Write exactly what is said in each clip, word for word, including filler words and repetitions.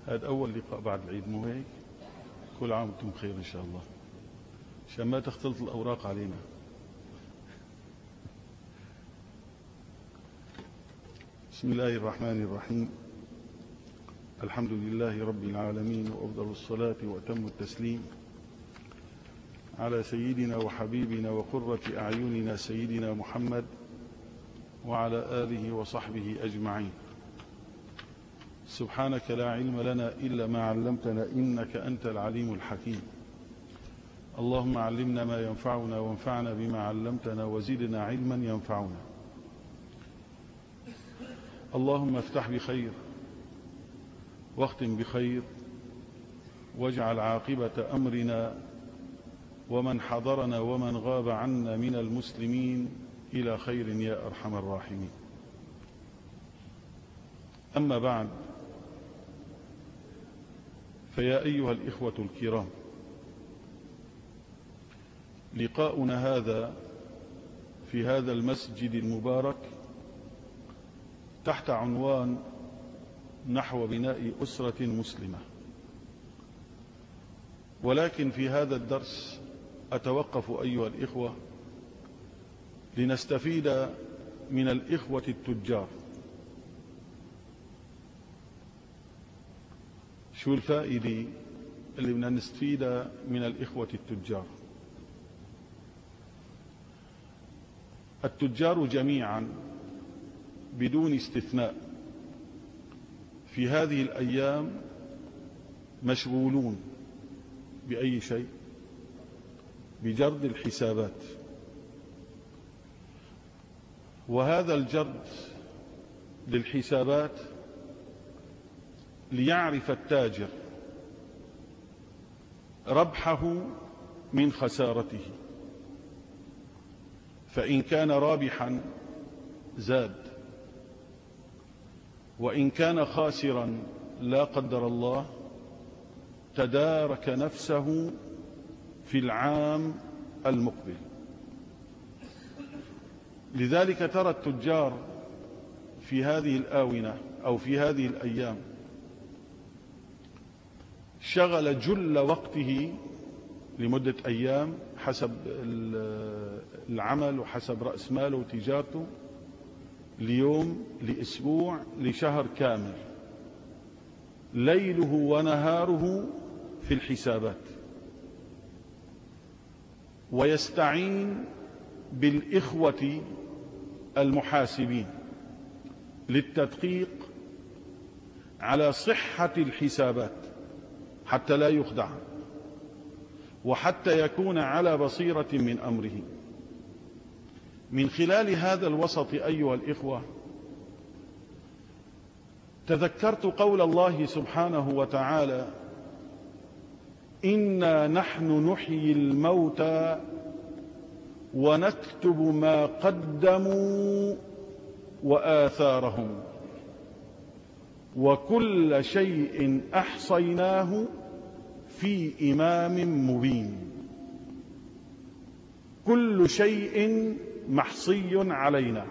هذا أول لقاء بعد العيد، مو هيك؟ كل عام وانتم بخير إن شاء الله، عشان ما تختلط الأوراق علينا. بسم الله الرحمن الرحيم. الحمد لله رب العالمين، وأفضل الصلاة وأتم التسليم على سيدنا وحبيبنا وقرة أعيننا سيدنا محمد وعلى آله وصحبه أجمعين. سبحانك لا علم لنا إلا ما علمتنا إنك أنت العليم الحكيم. اللهم علمنا ما ينفعنا وانفعنا بما علمتنا وزدنا علما ينفعنا. اللهم افتح بخير واختم بخير، واجعل عاقبة أمرنا ومن حضرنا ومن غاب عنا من المسلمين إلى خير يا أرحم الراحمين. أما بعد، فيا أيها الإخوة الكرام، لقاؤنا هذا في هذا المسجد المبارك تحت عنوان نحو بناء أسرة مسلمة. ولكن في هذا الدرس أتوقف أيها الإخوة لنستفيد من الإخوة التجار. شو الفائدة اللي بدنا نستفيد من الإخوة التجار؟ التجار جميعا بدون استثناء في هذه الأيام مشغولون بأي شيء؟ بجرد الحسابات. وهذا الجرد للحسابات ليعرف التاجر ربحه من خسارته، فإن كان رابحا زاد، وإن كان خاسرا لا قدر الله تدارك نفسه في العام المقبل. لذلك ترى التجار في هذه الآونة أو في هذه الأيام شغل جل وقته لمدة أيام حسب العمل وحسب رأس ماله وتجارته، ليوم، لأسبوع، لشهر كامل، ليله ونهاره في الحسابات، ويستعين بالإخوة المحاسبين للتدقيق على صحة الحسابات حتى لا يخدع، وحتى يكون على بصيرة من أمره. من خلال هذا الوسط أيها الإخوة تذكرت قول الله سبحانه وتعالى: إنا نحن نحيي الموتى ونكتب ما قدموا وآثارهم وكل شيء أحصيناه في إمام مبين. كل شيء محصي علينا،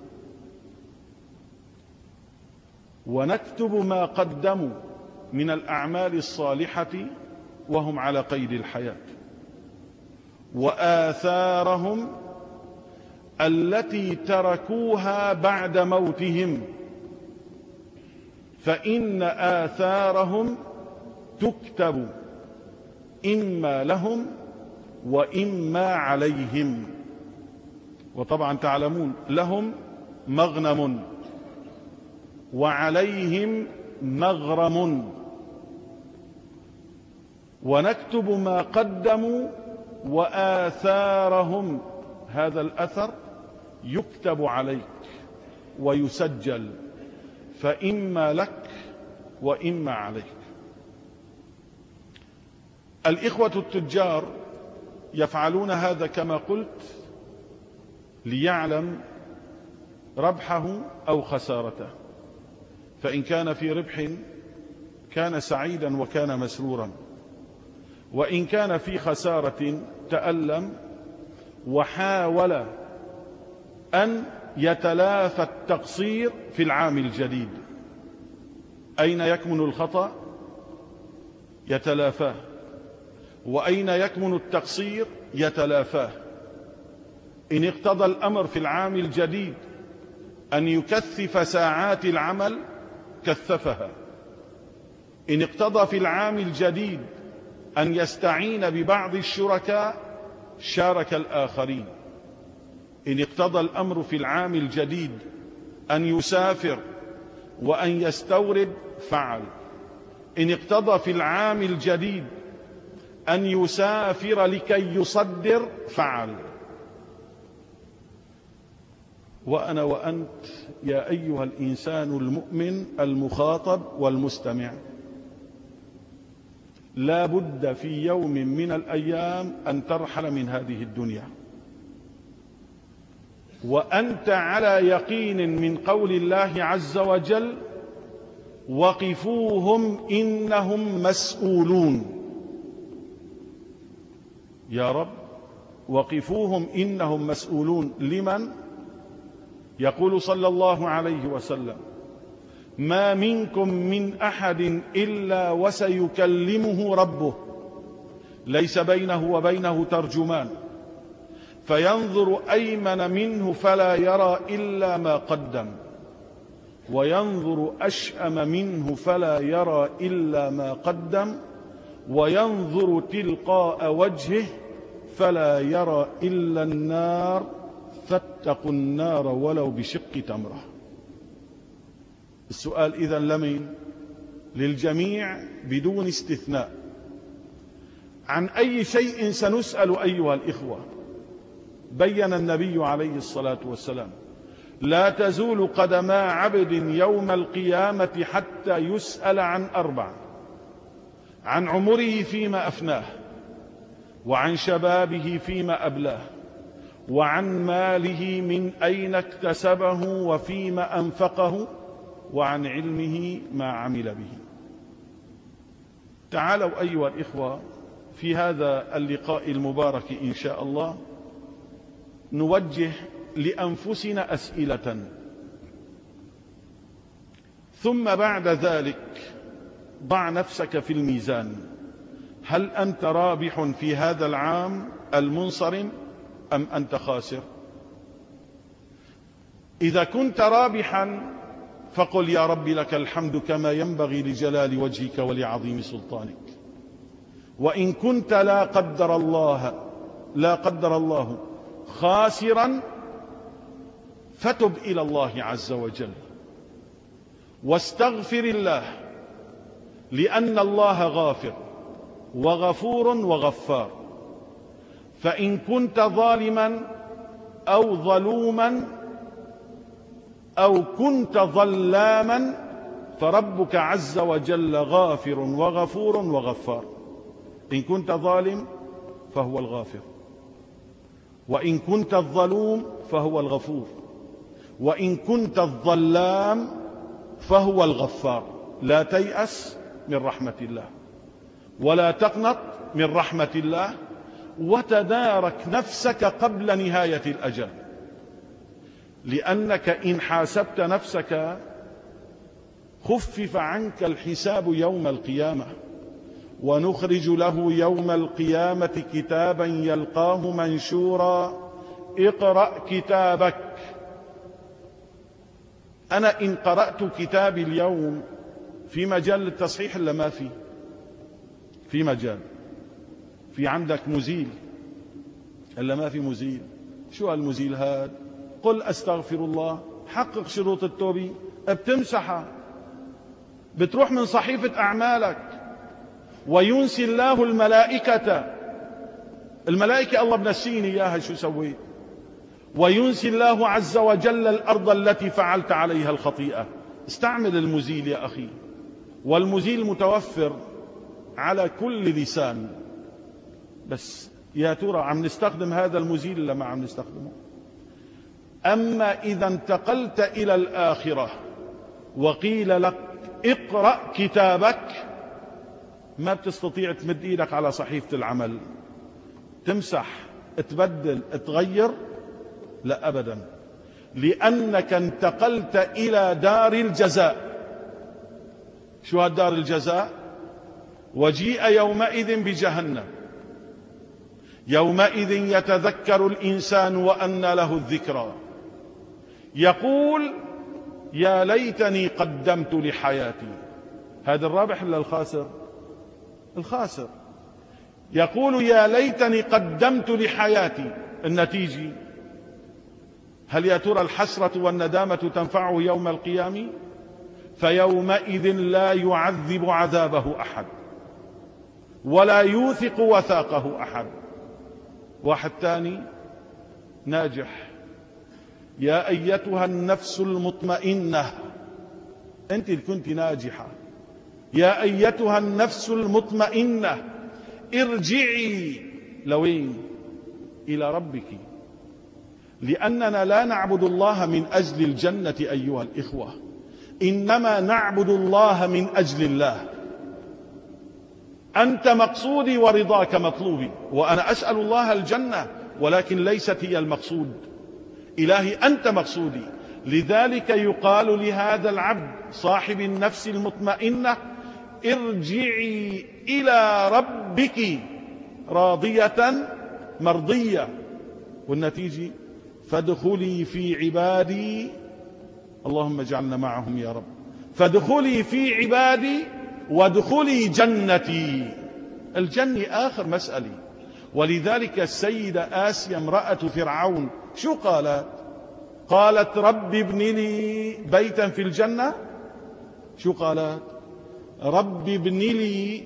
ونكتب ما قدموا من الأعمال الصالحة وهم على قيد الحياة، وآثارهم التي تركوها بعد موتهم، فإن آثارهم تكتب إما لهم وإما عليهم. وطبعا تعلمون لهم مغنم وعليهم مغرم. ونكتب ما قدموا وآثارهم، هذا الأثر يكتب عليك ويسجل، فإما لك وإما عليك. الإخوة التجار يفعلون هذا كما قلت ليعلم ربحه أو خسارته، فإن كان في ربح كان سعيدا وكان مسرورا، وإن كان في خسارة تألم وحاول أن يتلافى التقصير في العام الجديد. أين يكمن الخطأ؟ يتلافاه، وأين يكمن التقصير يتلافاه. إن اقتضى الأمر في العام الجديد أن يكثف ساعات العمل كثفها، إن اقتضى في العام الجديد أن يستعين ببعض الشركاء شارك الآخرين، إن اقتضى الأمر في العام الجديد أن يسافر وأن يستورد فعل، إن اقتضى في العام الجديد أن يسافر لكي يصدر فعل. وأنا وأنت يا أيها الإنسان المؤمن المخاطب والمستمع لا بد في يوم من الأيام أن ترحل من هذه الدنيا، وأنت على يقين من قول الله عز وجل: وقفوهم إنهم مسؤولون. يا رب، وقفوهم إنهم مسؤولون لمن؟ يقول صلى الله عليه وسلم: ما منكم من أحد إلا وسيكلمه ربه، ليس بينه وبينه ترجمان، فينظر أيمن منه فلا يرى إلا ما قدم، وينظر أشأم منه فلا يرى إلا ما قدم، وينظر تلقاء وجهه فلا يرى إلا النار، فاتقوا النار ولو بشق تمرة. السؤال إذن لمن؟ للجميع بدون استثناء. عن أي شيء سنسأل أيها الإخوة؟ بين النبي عليه الصلاة والسلام: لا تزول قدما عبد يوم القيامة حتى يسأل عن أربع: عن عمره فيما أفناه، وعن شبابه فيما أبلاه، وعن ماله من أين اكتسبه وفيما أنفقه، وعن علمه ما عمل به. تعالوا أيها الإخوة في هذا اللقاء المبارك إن شاء الله نوجه لأنفسنا أسئلة، ثم بعد ذلك ضع نفسك في الميزان: هل أنت رابح في هذا العام المنصرم أم أنت خاسر؟ إذا كنت رابحا فقل: يا رب لك الحمد كما ينبغي لجلال وجهك ولعظيم سلطانك. وإن كنت لا قدر الله لا قدر الله خاسرا فتب إلى الله عز وجل واستغفر الله، لأن الله غافر وغفور وغفار. فإن كنت ظالما أو ظلوما أو كنت ظلاما فربك عز وجل غافر وغفور وغفار. إن كنت ظالم فهو الغافر، وإن كنت الظلوم فهو الغفور، وإن كنت الظلام فهو الغفار. لا تيأس من رحمة الله ولا تقنط من رحمة الله، وتدارك نفسك قبل نهاية الأجل، لأنك إن حاسبت نفسك خفف عنك الحساب يوم القيامة، ونخرج له يوم القيامة كتابا يلقاه منشورا: اقرأ كتابك. أنا إن قرأت كتابي اليوم في مجال التصحيح إلا ما في في مجال، في عندك مزيل إلا ما في مزيل. شو المزيل هذا؟ قل أستغفر الله، حقق شروط التوبة، بتمسحها، بتروح من صحيفة أعمالك. وينسي الله الملائكة، الملائكة الله بنسيني إياها شو سويت. وينسي الله عز وجل الأرض التي فعلت عليها الخطيئة. استعمل المزيل يا أخي، والمزيل متوفر على كل لسان، بس يا ترى عم نستخدم هذا المزيل ولا ما عم نستخدمه؟ أما إذا انتقلت إلى الآخرة وقيل لك اقرأ كتابك، ما بتستطيع تمد إيدك على صحيفة العمل تمسح تبدل تغير، لا أبدا، لأنك انتقلت إلى دار الجزاء. شو هالدار الجزاء؟ وجيء يومئذ بجهنم، يومئذ يتذكر الإنسان وأنى له الذكرى، يقول يا ليتني قدمت لحياتي. هذا الرابح ولا الخاسر؟ الخاسر. يقول يا ليتني قدمت لحياتي. النتيجة هل يا ترى الحسرة والندامة تنفعه يوم القيامة؟ فيومئذ لا يعذب عذابه أحد ولا يوثق وثاقه أحد. واحد ثاني ناجح، يا أيتها النفس المطمئنة، أنت اللي كنت ناجحة، يا أيتها النفس المطمئنة ارجعي لوين؟ إلى ربك. لأننا لا نعبد الله من أجل الجنة أيها الإخوة، إنما نعبد الله من أجل الله. أنت مقصودي ورضاك مطلوبي، وأنا أسأل الله الجنة ولكن ليست هي المقصود. إلهي أنت مقصودي. لذلك يقال لهذا العبد صاحب النفس المطمئنة ارجعي إلى ربك راضية مرضية، والنتيجة فادخلي في عبادي، اللهم اجعلنا معهم يا رب، فادخلي في عبادي وادخلي جنتي. الجنة آخر مسألة. ولذلك السيدة آسيا امرأة فرعون شو قالت؟ قالت رب ابن لي بيتا في الجنة. شو قالت؟ رب ابن لي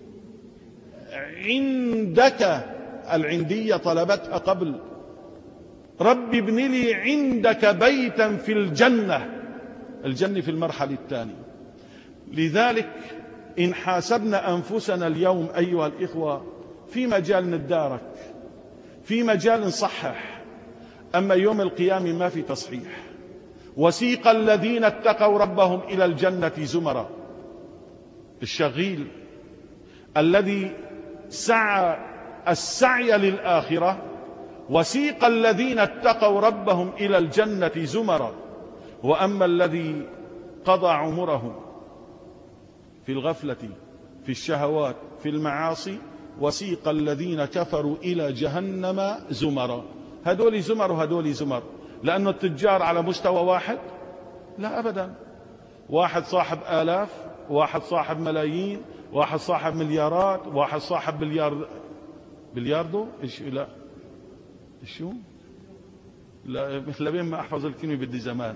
عندك، العندية طلبتها قبل، رب ابن لي عندك بيتا في الجنة. الجنة في المرحلة الثانية. لذلك إن حاسبنا أنفسنا اليوم أيها الإخوة في مجال ندارك، في مجال نصحح، أما يوم القيامة ما في تصحيح. وسيق الذين اتقوا ربهم إلى الجنة زمرا. الشغيل الذي سعى السعي للآخرة، وسيق الذين اتقوا ربهم إلى الجنة زمرا. وأما الذي قضى عمره في الغفلة في الشهوات في المعاصي، وسيق الذين كفروا إلى جهنم زمرا. هدول زمر وهدول زمر، لأنه التجار على مستوى واحد؟ لا أبدا. واحد صاحب آلاف، واحد صاحب ملايين، واحد صاحب مليارات، واحد صاحب بليار بلياردو إيش لا شو لا لبين ما أحفظ الكلمة بدي زمان.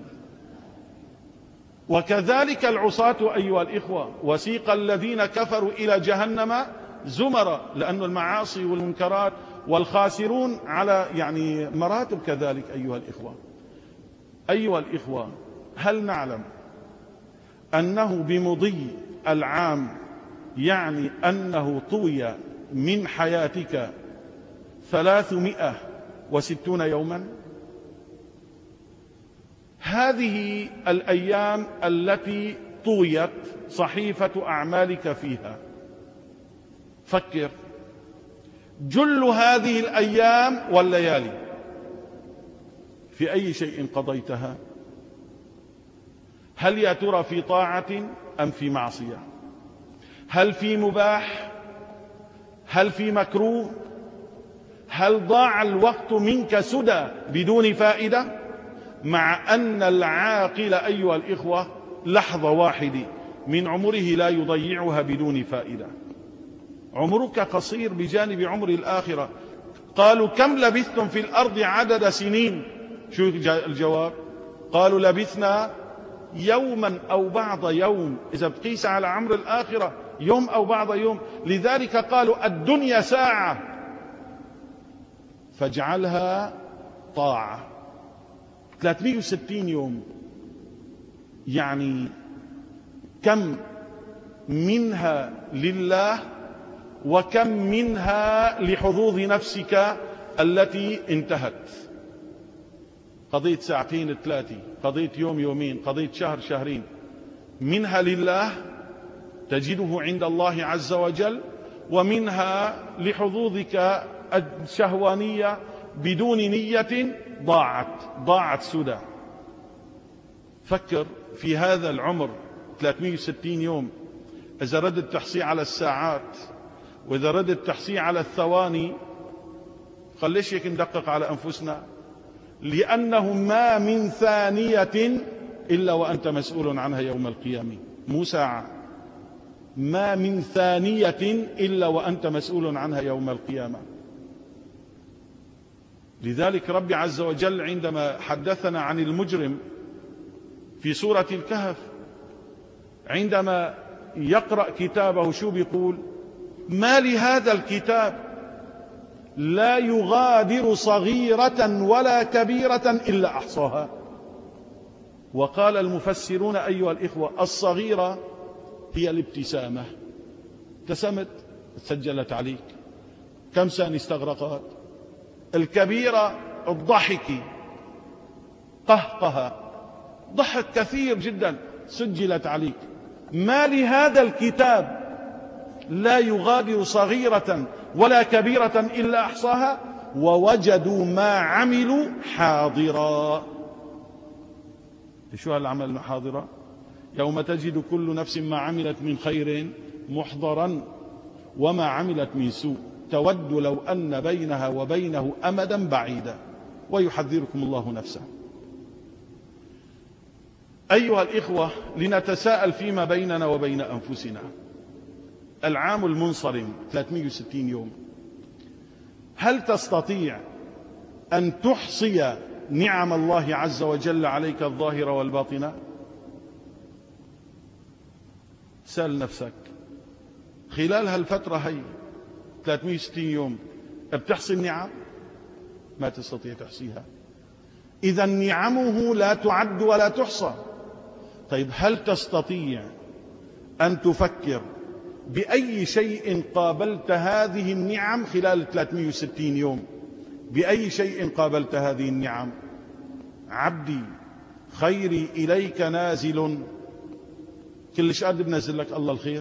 وكذلك العصاة أيها الإخوة، وسيق الذين كفروا إلى جهنم زمرا، لأن المعاصي والمنكرات والخاسرون على يعني مراتب كذلك أيها الإخوة. أيها الإخوة، هل نعلم أنه بمضي العام يعني أنه طوي من حياتك ثلاثمائة وستون يوما؟ هذه الأيام التي طويت صحيفة أعمالك فيها، فكر، جل هذه الأيام والليالي في أي شيء قضيتها؟ هل يا ترى في طاعة أم في معصية؟ هل في مباح؟ هل في مكروه؟ هل ضاع الوقت منك سدى بدون فائدة؟ مع أن العاقل أيها الإخوة لحظة واحدة من عمره لا يضيعها بدون فائدة. عمرك قصير بجانب عمر الآخرة. قالوا كم لبثتم في الأرض عدد سنين؟ شو الجواب؟ قالوا لبثنا يوما أو بعض يوم، إذا بتقيس على عمر الآخرة يوم أو بعض يوم. لذلك قالوا الدنيا ساعة فاجعلها طاعة. ثلاثمائة وستين يوم، يعني كم منها لله وكم منها لحظوظ نفسك التي انتهت. قضيت ساعتين ثلاثة، قضيت يوم يومين، قضيت شهر شهرين، منها لله تجده عند الله عز وجل، ومنها لحظوظك الشهوانية بدون نية ضاعت ضاعت سدى. فكر في هذا العمر ثلاثمائة وستين يوم، إذا ردت تحصيه على الساعات وإذا ردت تحصيه على الثواني، خليش هيك ندقق على أنفسنا، لأنه ما من ثانية إلا وأنت مسؤول عنها يوم القيامة. مو ساعة، ما من ثانية إلا وأنت مسؤول عنها يوم القيامة. لذلك ربي عز وجل عندما حدثنا عن المجرم في سورة الكهف، عندما يقرأ كتابه شو بيقول؟ ما لهذا الكتاب لا يغادر صغيرة ولا كبيرة إلا أحصاها. وقال المفسرون أيها الإخوة: الصغيرة هي الابتسامة، ابتسمت سجلت عليك، كم ثانية استغرقت. الكبيرة الضحك، قهقها، ضحك كثير جدا، سجلت عليك. ما لهذا الكتاب لا يغادر صغيرة ولا كبيرة إلا أحصاها ووجدوا ما عملوا حاضرا. شو هالعمل حاضرا؟ يوم تجد كل نفس ما عملت من خير محضرا وما عملت من سوء تود لو أن بينها وبينه أمدا بعيدا ويحذركم الله نفسه. أيها الإخوة، لنتساءل فيما بيننا وبين أنفسنا. العام المنصرم ثلاثمئة وستين يوم، هل تستطيع أن تحصي نعم الله عز وجل عليك الظاهرة والباطنة؟ سأل نفسك خلال هالفترة هي ثلاثمئة وستين يوم بتحصي النعم؟ ما تستطيع تحصيها. إذا نعمه لا تعد ولا تحصى. طيب هل تستطيع أن تفكر بأي شيء قابلت هذه النعم خلال ثلاثمئة وستين يوم؟ بأي شيء قابلت هذه النعم؟ عبدي خيري إليك نازل، كلش قد بنزل لك الله الخير؟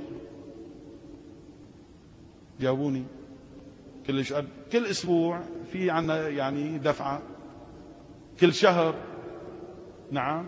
جاوبوني. كلش قد؟ كل أسبوع في عنا يعني دفعة، كل شهر، نعم،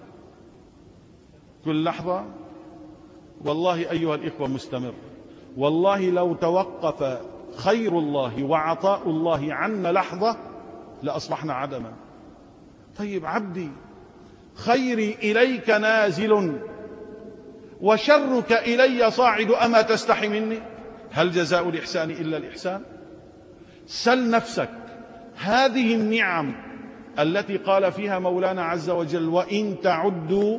كل لحظة. والله أيها الإخوة مستمر. والله لو توقف خير الله وعطاء الله عنا لحظة لأصبحنا عدما. طيب عبدي خيري إليك نازل وشرك إلي صاعد أما تستحي مني؟ هل جزاء الإحسان إلا الإحسان؟ سل نفسك هذه النعم التي قال فيها مولانا عز وجل: وإن تعدوا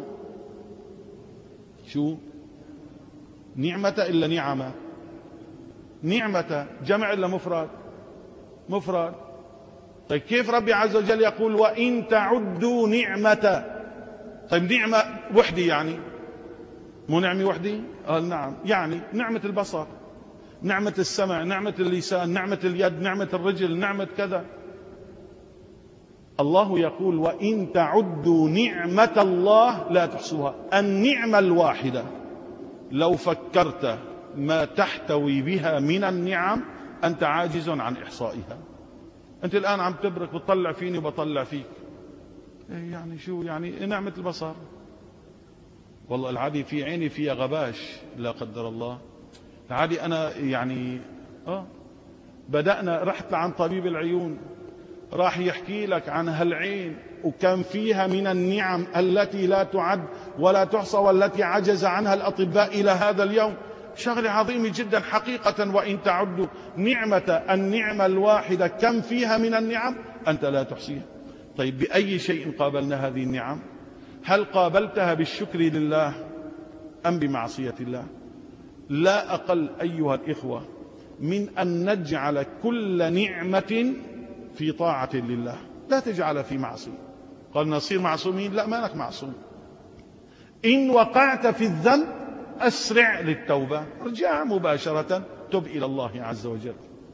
شو نعمة إلا نعمة. نعمة جمع إلا مفرد؟ مفرد. طيب كيف ربي عز وجل يقول وإن تعدوا نعمة؟ طيب نعمة وحدة يعني مو نعمة وحدة؟ قال نعم، يعني نعمة البصر، نعمة السمع، نعمة اللسان، نعمة اليد، نعمة الرجل، نعمة كذا. الله يقول وإن تعدوا نعمة الله لا تحصوها. النعمة الواحدة لو فكرت ما تحتوي بها من النعم أنت عاجز عن إحصائها. أنت الآن عم تبرك بتطلع فيني وبطلع فيك، يعني شو يعني؟ نعمة البصر، والله العادي في عيني فيها غباش لا قدر الله. العادي أنا يعني آه بدأنا رحت عن طبيب العيون راح يحكي لك عن هالعين وكم فيها من النعم التي لا تعد ولا تحصى والتي عجز عنها الأطباء إلى هذا اليوم. شغلة عظيمة جدا حقيقة. وإن تعدوا نعمة، النعمة الواحدة كم فيها من النعم أنت لا تحصيها. طيب بأي شيء قابلنا هذه النعم؟ هل قابلتها بالشكر لله أم بمعصية الله؟ لا أقل أيها الإخوة من أن نجعل كل نعمة في طاعة لله، لا تجعل في معصية. قال نصير معصومين؟ لا، ما لك معصوم. إن وقعت في الذنب أسرع للتوبة، ارجع مباشرة، تب إلى الله عز وجل.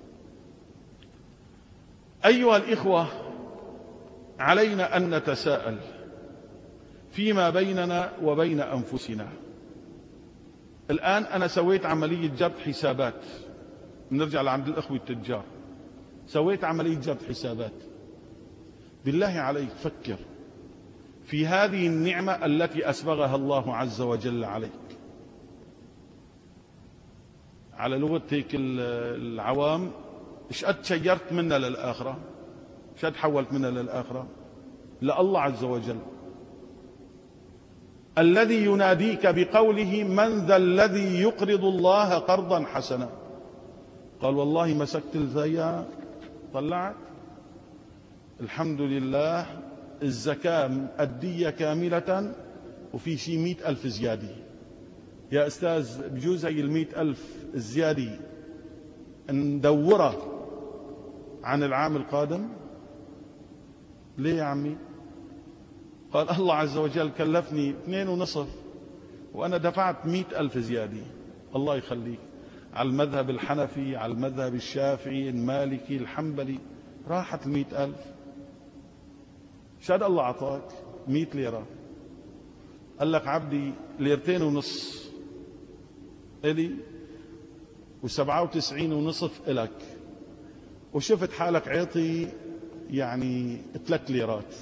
أيها الإخوة، علينا أن نتساءل فيما بيننا وبين أنفسنا. الآن أنا سويت عملية جبر حسابات، نرجع لعند الأخوة التجار، سويت عملية جبر حسابات. بالله عليك فكر في هذه النعمة التي أسبغها الله عز وجل عليك. على لغة هيك العوام، ايش قد شيرت منا للآخرة، ايش قد حولت منا للآخرة لله عز وجل، الذي يناديك بقوله من ذا الذي يقرض الله قرضا حسنا. قال والله مسكت الزيارة طلعت الحمد لله الزكاة مأدية كاملة وفي شي مئة ألف زيادة. يا أستاذ بجوز هي المئة ألف الزيادة ندورها عن العام القادم؟ ليه يا عمي؟ قال الله عز وجل كلفني اثنين ونصف وأنا دفعت مئة ألف زيادة. الله يخليك، على المذهب الحنفي، على المذهب الشافعي، المالكي، الحنبلي، راحت المئة ألف. شاد الله عطاك مئة ليرة، قال لك عبدي ليرتين ونص إلي وسبعة وتسعين ونصف إلك، وشفت حالك عيطي يعني ثلاث ليرات.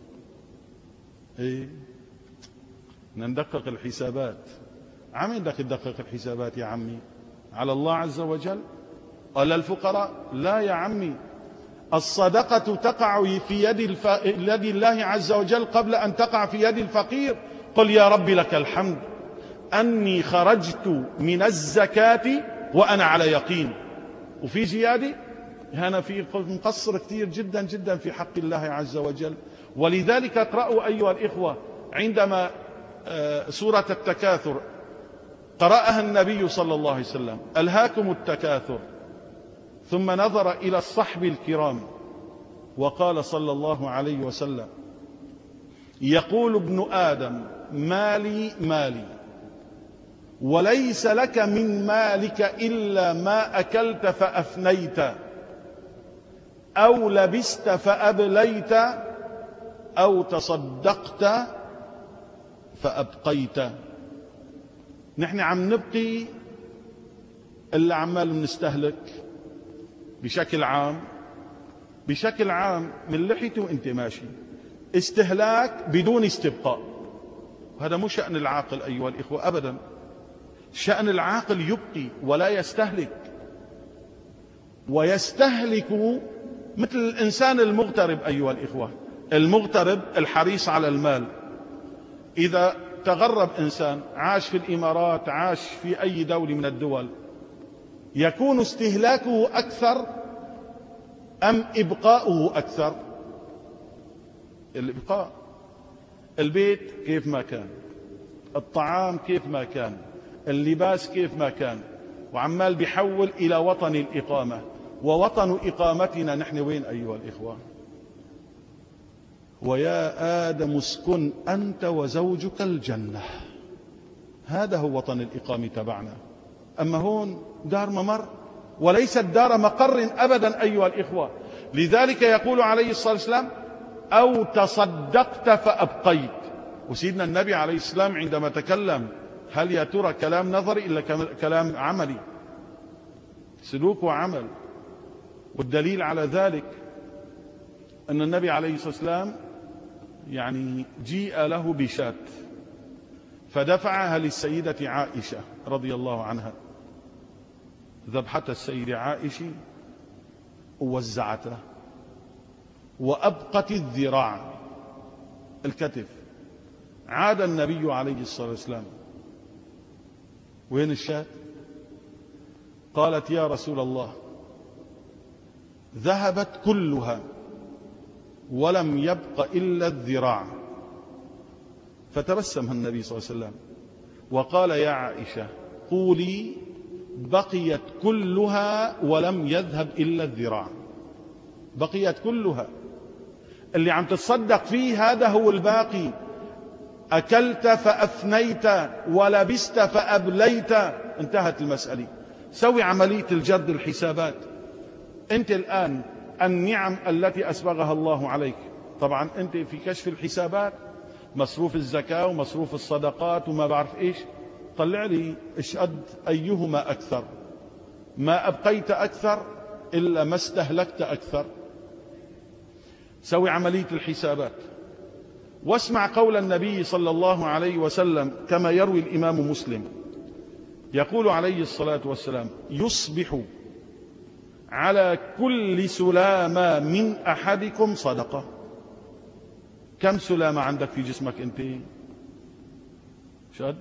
ايه ندقق الحسابات. عمين بدك تدقق الحسابات يا عمي؟ على الله عز وجل؟ قال الفقراء؟ لا يا عمي، الصدقة تقع في يد الف... يد الله عز وجل قبل أن تقع في يد الفقير. قل يا رب لك الحمد أني خرجت من الزكاة وأنا على يقين. وفي زيادة هنا في مقصر كثير جدا جدا في حق الله عز وجل. ولذلك اقرأوا أيها الإخوة عندما سورة التكاثر قرأها النبي صلى الله عليه وسلم، ألهاكم التكاثر، ثم نظر إلى الصحب الكرام وقال صلى الله عليه وسلم يقول ابن آدم مالي مالي وليس لك من مالك إلا ما أكلت فأفنيت أو لبست فأبليت أو تصدقت فأبقيت. نحن عم نبقي اللي عمال نستهلك بشكل عام، بشكل عام من لحيته وانت ماشي، استهلاك بدون استبقاء. هذا مو شأن العاقل أيها الإخوة أبدا. شأن العاقل يبقي ولا يستهلك. ويستهلك مثل الإنسان المغترب أيها الإخوة، المغترب الحريص على المال. إذا تغرب إنسان عاش في الإمارات، عاش في أي دولة من الدول، يكون استهلاكه أكثر أم إبقاؤه أكثر؟ الإبقاء. البيت كيف ما كان، الطعام كيف ما كان، اللباس كيف ما كان، وعمال بيحول إلى وطن الإقامة. ووطن إقامتنا نحن وين أيها الإخوة؟ ويا آدم اسكن أنت وزوجك الجنة. هذا هو وطن الإقامة تبعنا. أما هون دار ممر وليست دار مقر أبدا أيها الإخوة. لذلك يقول عليه الصلاة والسلام أو تصدقت فأبقيت. وسيدنا النبي عليه السلام عندما تكلم هل يا ترى كلام نظري إلا كلام عملي؟ سلوك وعمل. والدليل على ذلك أن النبي عليه الصلاة والسلام يعني جيء له بشاة فدفعها للسيدة عائشة رضي الله عنها، ذبحة السيدة عائشة ووزعتها وأبقت الذراع الكتف. عاد النبي عليه الصلاة والسلام وين الشاة؟ قالت يا رسول الله ذهبت كلها ولم يبق إلا الذراع. فتبسم النبي صلى الله عليه وسلم وقال يا عائشة قولي بقيت كلها ولم يذهب إلا الذراع. بقيت كلها، اللي عم تتصدق فيه هذا هو الباقي. أكلت فأفنيت ولبست فأبليت، انتهت المسألة. سوي عملية الجد الحسابات. أنت الآن النعم التي أسبغها الله عليك، طبعا أنت في كشف الحسابات مصروف الزكاة ومصروف الصدقات وما بعرف إيش، طلع لي إيش قد أيهما أكثر. ما أبقيت أكثر إلا ما استهلكت أكثر. سوي عملية الحسابات واسمع قول النبي صلى الله عليه وسلم كما يروي الإمام مسلم يقول عليه الصلاة والسلام: يصبح على كل سلامة من أحدكم صدقة. كم سلامة عندك في جسمك أنت؟ شد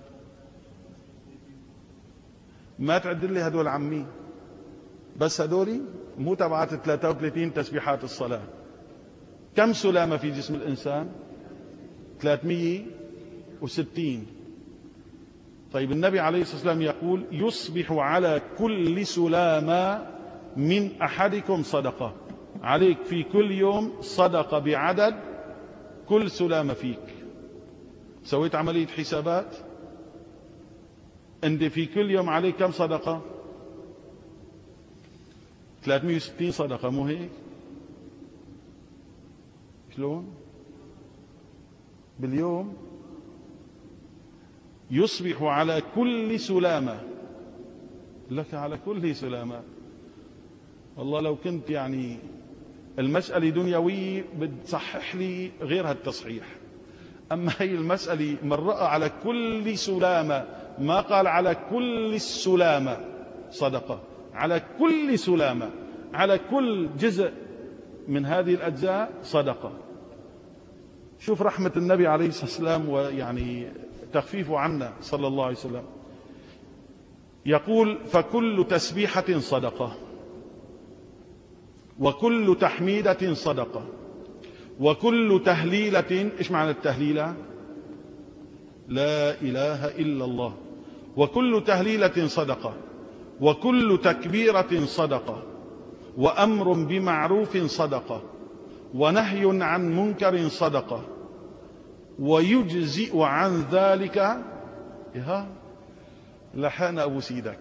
ما تعد لي هدول عمي، بس هدولي مو تبعات ثلاثة وثلاثين تسبيحات الصلاة. كم سلامة في جسم الإنسان؟ ثلاثمئة وستين. طيب النبي عليه الصلاة والسلام يقول: يصبح على كل سلامة من أحدكم صدقة. عليك في كل يوم صدقة بعدد كل سلامة فيك. سويت عملية حسابات؟ أنت في كل يوم عليك كم صدقة؟ ثلاثمئة وستين صدقة، مو هيك؟ شلون؟ باليوم يصبح على كل سلامة، لك على كل سلامة. والله لو كنت يعني المسألة دنيوية بتصحح لي غير هالتصحيح، أما هي المسألة مرأة على كل سلامة، ما قال على كل السلامة صدقة، على كل سلامة، على كل جزء من هذه الأجزاء صدقة. شوف رحمة النبي عليه الصلاة والسلام ويعني تخفيفه عنا صلى الله عليه وسلم. يقول: فكل تسبيحة صدقة، وكل تحميدة صدقة، وكل تهليلة. إيش معنى التهليلة؟ لا إله إلا الله. وكل تهليلة صدقة، وكل تكبيرة صدقة، وأمر بمعروف صدقة، ونهي عن منكر صدقة، ويجزئ عن ذلك يا لحان أبو سيدك.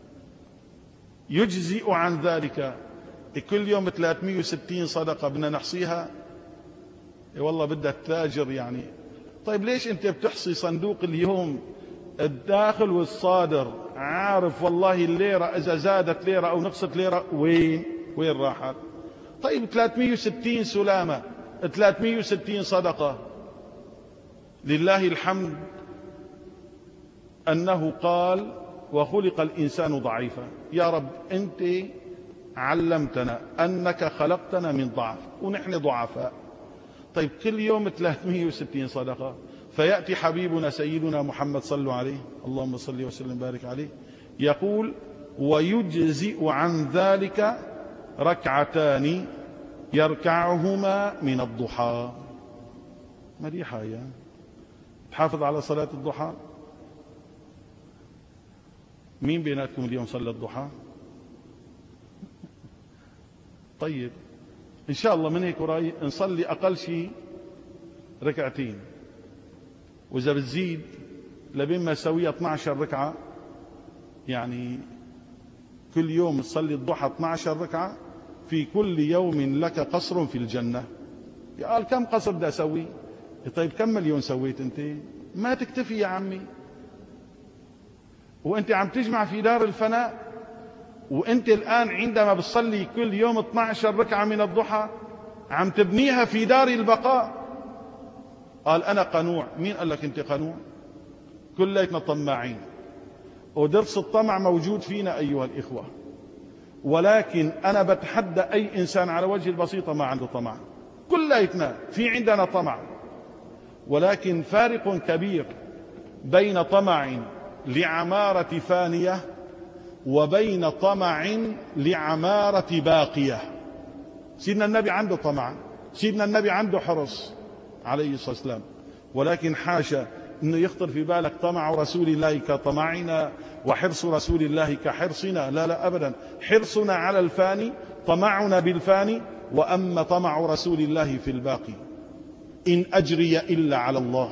يجزئ عن ذلك كل يوم ثلاثمئة وستين صدقة بدنا نحصيها؟ إيه والله بدها تاجر يعني. طيب ليش أنت بتحصي صندوق اليوم الداخل والصادر، عارف والله الليرة إذا زادت ليرة أو نقصت ليرة وين وين راحت؟ طيب ثلاثمئة وستين سلامة، ثلاثمئة وستين صدقة. لله الحمد أنه قال: وخلق الإنسان ضعيفا. يا رب أنت علمتنا أنك خلقتنا من ضعف ونحن ضعفاء. طيب كل يوم ثلاثمئة وستين صدقة. فيأتي حبيبنا سيدنا محمد صلوا عليه، اللهم صل وسلم وبارك عليه، يقول: ويجزئ عن ذلك ركعتان يركعهما من الضحى. مليحة يا تحافظ على صلاة الضحى. مين بيناتكم اليوم صلى الضحى؟ طيب إن شاء الله من هيك وراي نصلي أقل شيء ركعتين، وإذا بتزيد لبين ما سويها اثني عشر ركعة، يعني كل يوم تصلي الضحى اثني عشر ركعة، في كل يوم لك قصر في الجنة. قال كم قصر بدي أسوي؟ طيب كم مليون سويت أنت؟ ما تكتفي يا عمي، وأنت عم تجمع في دار الفناء، وأنت الآن عندما بتصلي كل يوم اثني عشر ركعة من الضحى عم تبنيها في دار البقاء. قال أنا قنوع. مين قال لك أنت قنوع؟ كليتنا طماعين، ودرس الطمع موجود فينا أيها الإخوة، ولكن أنا بتحدى أي إنسان على وجه البسيطة ما عنده طمع. كليتنا في عندنا طمع، ولكن فارق كبير بين طمع لعمارة فانية وبين طمع لعمارة باقية. سيدنا النبي عنده طمع، سيدنا النبي عنده حرص عليه الصلاة والسلام، ولكن حاشا أنه يخطر في بالك طمع رسول الله كطمعنا وحرص رسول الله كحرصنا. لا لا أبدا، حرصنا على الفاني، طمعنا بالفاني، وأما طمع رسول الله في الباقي. إن أجري إلا على الله.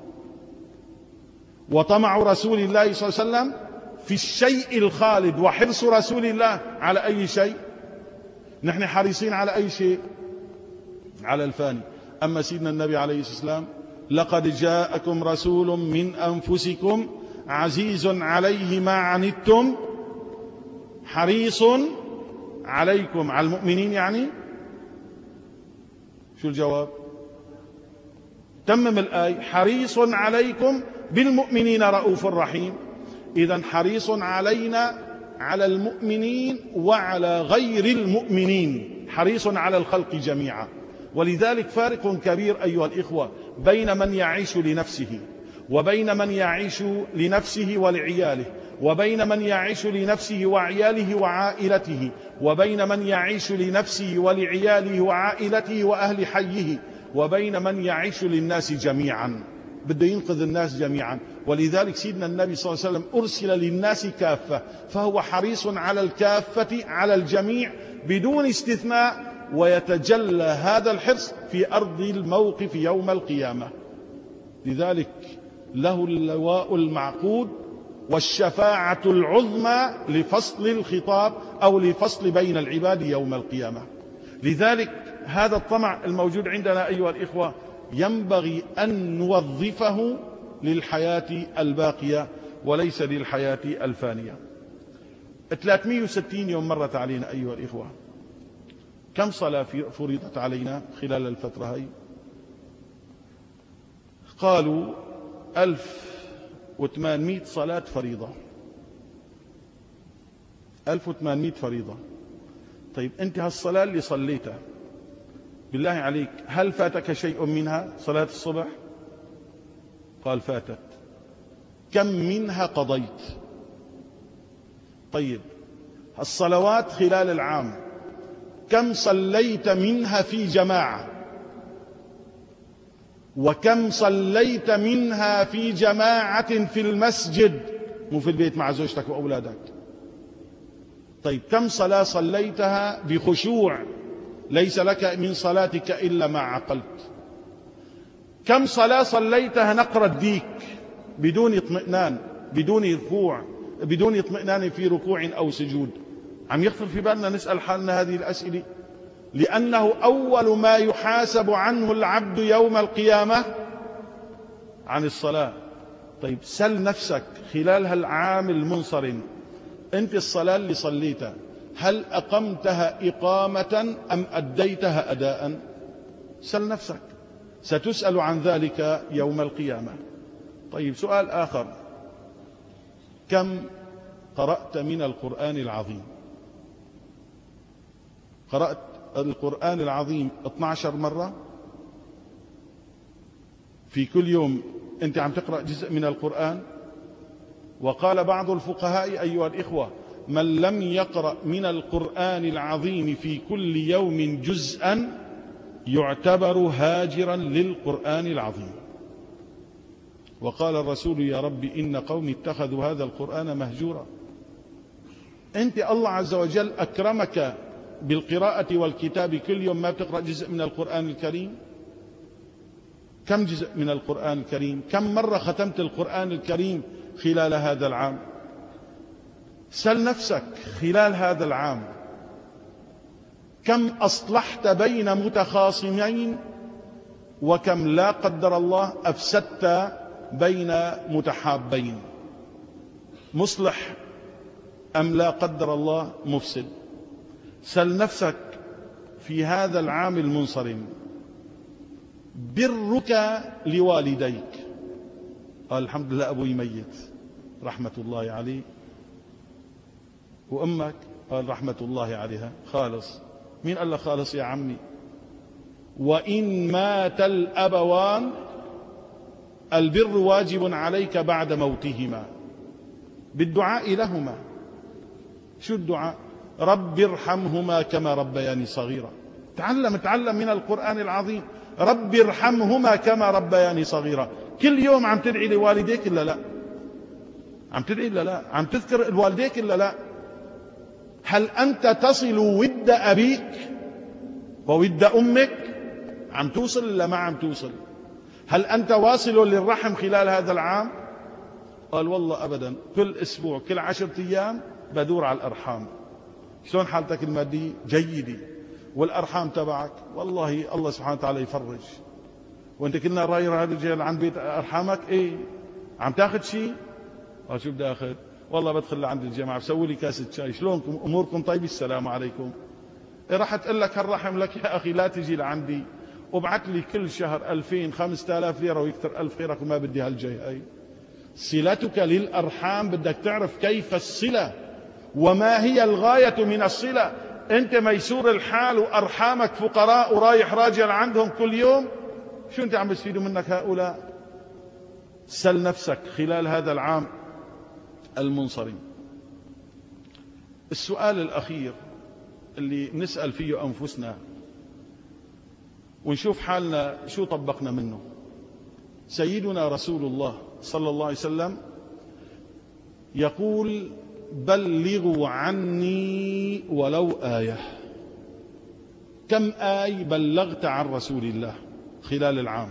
وطمع رسول الله صلى الله عليه وسلم في الشيء الخالد، وحرص رسول الله على أي شيء؟ نحن حريصين على أي شيء؟ على الفاني. أما سيدنا النبي عليه الصلاة والسلام: لقد جاءكم رسول من أنفسكم عزيز عليه ما عنتم حريص عليكم، على المؤمنين يعني. شو الجواب؟ تمم الآية: حريص عليكم بالمؤمنين رؤوف رحيم. إذن حريص علينا على المؤمنين وعلى غير المؤمنين، حريص على الخلق جميعا. ولذلك فارق كبير أيها الإخوة بين من يعيش لنفسه وبين من يعيش لنفسه ولعياله، وبين من يعيش لنفسه وعياله وعائلته، وبين من يعيش لنفسه ولعياله وعائلته وأهل حيه، وبين من يعيش للناس جميعا، بده ينقذ الناس جميعا. ولذلك سيدنا النبي صلى الله عليه وسلم أرسل للناس كافة، فهو حريص على الكافة على الجميع بدون استثناء، ويتجلى هذا الحرص في أرض الموقف يوم القيامة. لذلك له اللواء المعقود والشفاعة العظمى لفصل الخطاب أو لفصل بين العباد يوم القيامة. لذلك هذا الطمع الموجود عندنا أيها الإخوة ينبغي أن نوظفه للحياة الباقية وليس للحياة الفانية. ثلاثمئة وستين يوم مرت علينا أيها الإخوة، كم صلاة فرضت علينا خلال الفترة هاي؟ قالوا ألف وثمانمئة صلاة فريضة، ألف وثمانمئة فريضة. طيب أنت هالصلاة اللي صليتها بالله عليك هل فاتك شيء منها؟ صلاة الصبح قال فاتت، كم منها قضيت؟ طيب الصلوات خلال العام كم صليت منها في جماعة؟ وكم صليت منها في جماعة في المسجد مو في البيت مع زوجتك وأولادك؟ طيب كم صلاة صليتها بخشوع ليس لك من صلاتك إلا ما عقلت؟ كم صلاة صليتها نقر الديك بدون اطمئنان، بدون ركوع، بدون اطمئنان في ركوع أو سجود؟ عم يخطر في بالنا نسأل حالنا هذه الأسئلة، لأنه أول ما يحاسب عنه العبد يوم القيامة عن الصلاة. طيب سل نفسك خلال هالعام المنصرم، أنت الصلاة اللي صليتها هل أقمتها إقامة أم أديتها أداء؟ سل نفسك، ستسأل عن ذلك يوم القيامة. طيب سؤال آخر، كم قرأت من القرآن العظيم؟ قرأت القرآن العظيم اثنتي عشرة مرة في كل يوم أنت عم تقرأ جزء من القرآن. وقال بعض الفقهاء أيها الإخوة من لم يقرأ من القرآن العظيم في كل يوم جزءا يعتبر هاجرا للقرآن العظيم. وقال الرسول يا رب إن قومي اتخذوا هذا القرآن مهجورا. أنت الله عز وجل أكرمك بالقراءة والكتاب، كل يوم ما بتقرأ جزء من القرآن الكريم؟ كم جزء من القرآن الكريم؟ كم مرة ختمت القرآن الكريم خلال هذا العام؟ سل نفسك خلال هذا العام كم أصلحت بين متخاصمين، وكم لا قدر الله أفسدت بين متحابين؟ مصلح أم لا قدر الله مفسد؟ سل نفسك في هذا العام المنصرم برك لوالديك. قال الحمد لله أبوي ميت رحمة الله عليه، وأمك قال رحمة الله عليها. خالص، مين قال لك خالص يا عمي؟ وإن مات الأبوان البر واجب عليك بعد موتهما بالدعاء لهما. شو الدعاء؟ رب ارحمهما كما ربياني صغيرا. تعلم تعلم من القرآن العظيم، رب ارحمهما كما ربياني صغيرا. كل يوم عم تدعي لوالديك إلا لا؟ عم تدعي إلا لا؟ عم تذكر الوالديك إلا لا؟ هل أنت تصل ود أبيك وود أمك؟ عم توصل إلا ما عم توصل؟ هل أنت واصل للرحم خلال هذا العام؟ قال والله أبدا، كل أسبوع كل عشرة أيام بدور على الأرحام. شلون حالتك المادية؟ جيدة. والأرحام تبعك؟ والله الله سبحانه وتعالى يفرج. وانت كنا راير هذا الرجال عند بيت أرحامك؟ ايه عم تاخذ شيء؟ قال شو بدي اخذ؟ والله بدخل لعند الجماعة بسوي لي كاسة شاي. شلونكم أموركم طيب؟ السلام عليكم. إيه راح تقول لك هالرحم لك يا أخي لا تجي لعندي وابعث لي كل شهر ألفين خمسة آلاف ليرة ويكثر ألف خيرك وما بدي هالجاي هاي. صلتك للأرحام بدك تعرف كيف الصلة وما هي الغاية من الصلة. أنت ميسور الحال وأرحامك فقراء ورايح راجع عندهم كل يوم، شو أنت عم بيستفيدوا منك هؤلاء؟ سل نفسك خلال هذا العام المنصرم. السؤال الأخير اللي نسأل فيه أنفسنا ونشوف حالنا شو طبقنا منه. سيدنا رسول الله صلى الله عليه وسلم يقول: بلغوا عني ولو آية. كم آية بلغت عن رسول الله خلال العام؟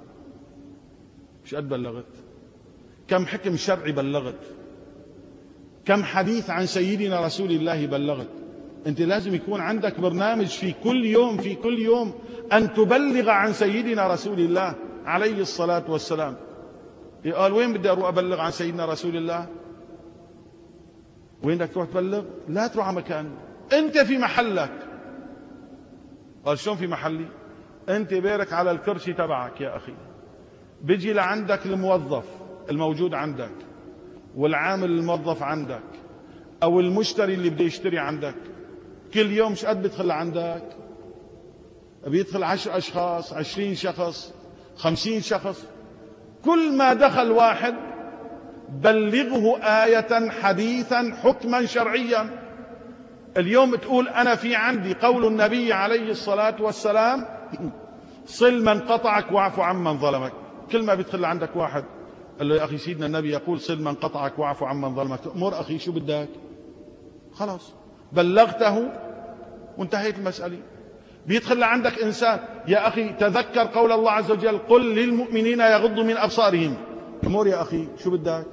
مش قد بلغت؟ كم حكم شرعي بلغت؟ كم حديث عن سيدنا رسول الله بلغت؟ انت لازم يكون عندك برنامج في كل يوم في كل يوم ان تبلغ عن سيدنا رسول الله عليه الصلاة والسلام. قال: وين بدي اروح ابلغ عن سيدنا رسول الله؟ وين بدك تروح تبلغ؟ لا تروح على مكان، انت في محلك. قال: شلون في محلي؟ انت بيرك على الكرسي تبعك يا اخي، بيجي لعندك الموظف الموجود عندك والعامل الموظف عندك او المشتري اللي بده يشتري عندك، كل يوم مش قد بيدخل عندك؟ بيدخل عشر اشخاص، عشرين شخص، خمسين شخص. كل ما دخل واحد بلغه آية حديثا حكما شرعيا. اليوم تقول أنا في عندي قول النبي عليه الصلاة والسلام: صل من قطعك واعف عمن ظلمك. كل ما بيدخل عندك واحد قال له: يا أخي سيدنا النبي يقول صل من قطعك واعف عمن ظلمك. أمر أخي شو بدك؟ خلاص بلغته وانتهيت المسألة. بيدخل لعندك إنسان: يا أخي تذكر قول الله عز وجل: قل للمؤمنين يغضوا من أبصارهم. أمور يا أخي شو بدك؟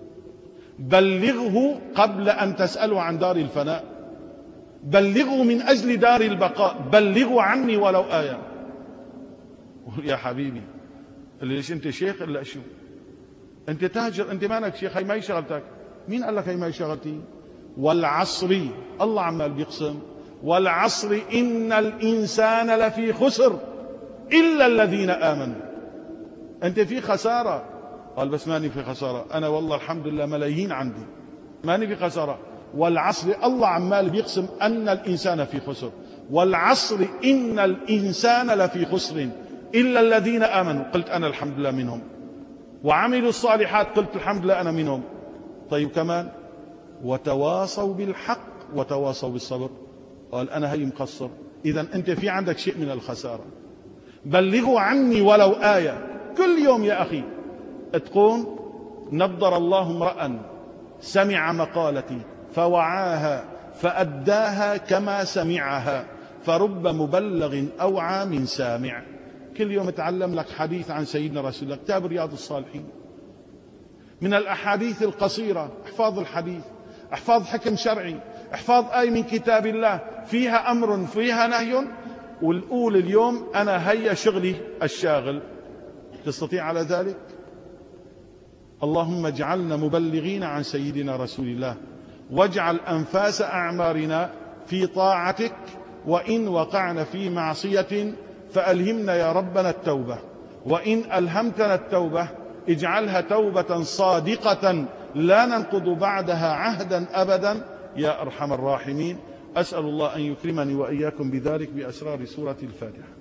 بلغه قبل أن تسأله عن دار الفناء، بلغه من أجل دار البقاء، بلغوا عني ولو آية. يا حبيبي اللي ليش أنت شيخ إلا شو؟ أنت تاجر، أنت مالك شيخ، هي ما هي شغلتك. مين قال لك هي ما هي شغلتي؟ والعصر، الله عمال بيقسم: والعصر إن الإنسان لفي خسر إلا الذين آمنوا. أنت في خسارة. قال: بس ماني في خسارة، أنا والله الحمد لله ملايين عندي، ماني في خسارة. والعصر الله عمال بيقسم أن الإنسان في خسر، والعصر إن الإنسان لفي خسر إلا الذين آمنوا. قلت أنا الحمد لله منهم. وعملوا الصالحات، قلت الحمد لله أنا منهم. طيب كمان: وتواصوا بالحق وتواصوا بالصبر. قال: أنا هي مقصر. إذا أنت في عندك شيء من الخسارة. بلغوا عني ولو آية. كل يوم يا أخي تقوم: نضر الله امرأ سمع مقالتي فوعاها فأداها كما سمعها، فرب مبلغ أوعى من سامع. كل يوم تعلم لك حديث عن سيدنا رسول الله. كتاب رياض الصالحين من الأحاديث القصيرة، احفاظ الحديث، احفاظ حكم شرعي، احفاظ آية من كتاب الله فيها أمر فيها نهي، والأول اليوم أنا هيا شغلي الشاغل. تستطيع على ذلك؟ اللهم اجعلنا مبلغين عن سيدنا رسول الله، واجعل أنفاس أعمارنا في طاعتك، وإن وقعنا في معصية فألهمنا يا ربنا التوبة، وإن ألهمتنا التوبة اجعلها توبة صادقة لا ننقض بعدها عهدا أبدا يا أرحم الراحمين. أسأل الله أن يكرمني وإياكم بذلك بأسرار سورة الفاتحة.